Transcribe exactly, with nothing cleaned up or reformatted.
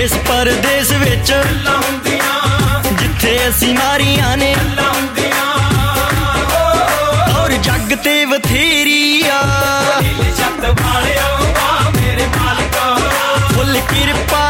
ਦੇਸ ਪਰਦੇਸ ਵਿੱਚ ਜਿੱਥੇ ਅਸੀਂ ਮਾਰੀਆਂ ਨੇ ਔਰ ਜੱਗ ਤੇ ਬਥੇਰੀ ਆ ਫੁੱਲ ਕਿਰਪਾ